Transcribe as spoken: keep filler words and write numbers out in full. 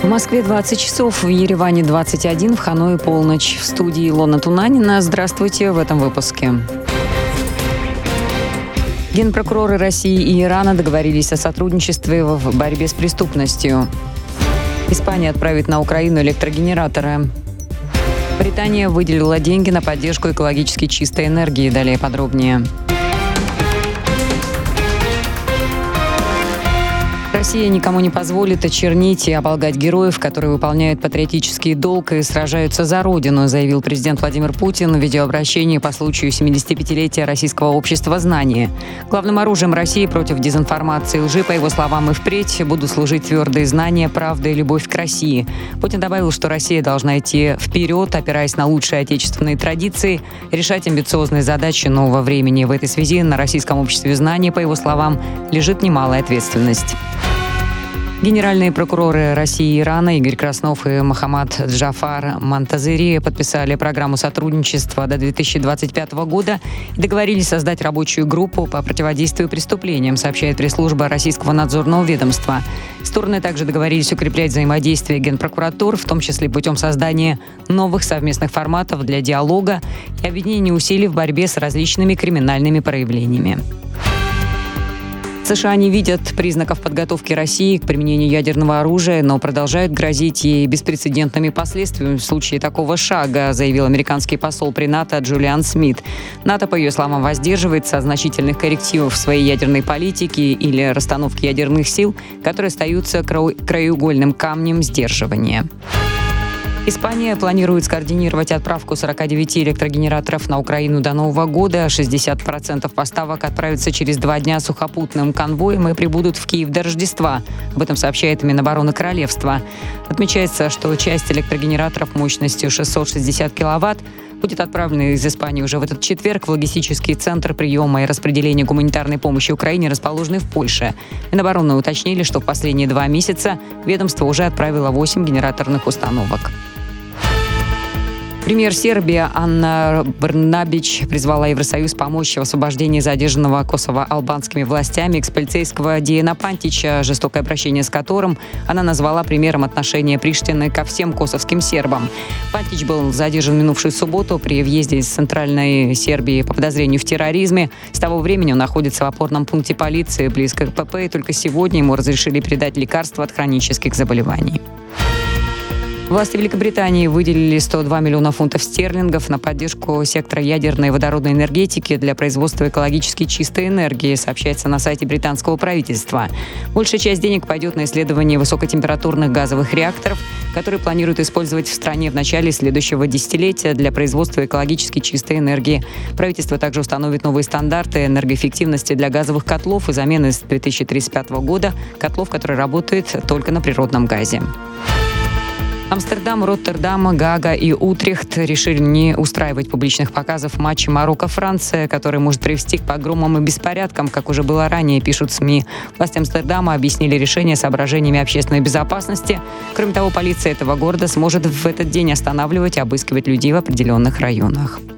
В Москве двадцать часов, в Ереване двадцать один, в Ханое полночь. В студии Илона Тунанина. Здравствуйте в этом выпуске. Генпрокуроры России и Ирана договорились о сотрудничестве в борьбе с преступностью. Испания отправит на Украину электрогенераторы. Британия выделила деньги на поддержку экологически чистой энергии. Далее подробнее. Россия никому не позволит очернить и оболгать героев, которые выполняют патриотический долг и сражаются за Родину, заявил президент Владимир Путин в видеообращении по случаю семидесятипятилетия Российского общества знания. Главным оружием России против дезинформации и лжи, по его словам, и впредь будут служить твердые знания, правда и любовь к России. Путин добавил, что Россия должна идти вперед, опираясь на лучшие отечественные традиции, решать амбициозные задачи нового времени. В этой связи на Российском обществе знания, по его словам, лежит немалая ответственность. Генеральные прокуроры России и Ирана Игорь Краснов и Мохаммад Джафар Монтазери подписали программу сотрудничества до две тысячи двадцать пятого года и договорились создать рабочую группу по противодействию преступлениям, сообщает пресс-служба Российского надзорного ведомства. Стороны также договорились укреплять взаимодействие генпрокуратур, в том числе путем создания новых совместных форматов для диалога и объединения усилий в борьбе с различными криминальными проявлениями. США не видят признаков подготовки России к применению ядерного оружия, но продолжают грозить ей беспрецедентными последствиями в случае такого шага, заявил американский посол при НАТО Джулиан Смит. НАТО, по ее словам, воздерживается от значительных коррективов в своей ядерной политике или расстановке ядерных сил, которые остаются краеугольным камнем сдерживания. Испания планирует скоординировать отправку сорока девяти электрогенераторов на Украину до Нового года. шестьдесят процентов поставок отправятся через два дня сухопутным конвоем и прибудут в Киев до Рождества. Об этом сообщает Минобороны Королевства. Отмечается, что часть электрогенераторов мощностью шестьсот шестьдесят киловатт будет отправлена из Испании уже в этот четверг в логистический центр приема и распределения гуманитарной помощи Украине, расположенный в Польше. Минобороны уточнили, что в последние два месяца ведомство уже отправило восемь генераторных установок. Премьер Сербии Анна Брнабич призвала Евросоюз помочь в освобождении задержанного косово-албанскими властями экс-полицейского Диена Пантича, жестокое обращение с которым она назвала примером отношения Приштины ко всем косовским сербам. Пантич был задержан в минувшую субботу при въезде из центральной Сербии по подозрению в терроризме. С того времени он находится в опорном пункте полиции близко к ПП, и только сегодня ему разрешили передать лекарства от хронических заболеваний. Власти Великобритании выделили сто два миллиона фунтов стерлингов на поддержку сектора ядерной и водородной энергетики для производства экологически чистой энергии, сообщается на сайте британского правительства. Большая часть денег пойдет на исследование высокотемпературных газовых реакторов, которые планируют использовать в стране в начале следующего десятилетия для производства экологически чистой энергии. Правительство также установит новые стандарты энергоэффективности для газовых котлов и замены с две тысячи тридцать пятого года котлов, которые работают только на природном газе. Амстердам, Роттердам, Гаага и Утрехт решили не устраивать публичных показов матча Марокко-Франция, который может привести к погромам и беспорядкам, как уже было ранее, пишут СМИ. Власти Амстердама объяснили решение соображениями общественной безопасности. Кроме того, полиция этого города сможет в этот день останавливать и обыскивать людей в определенных районах.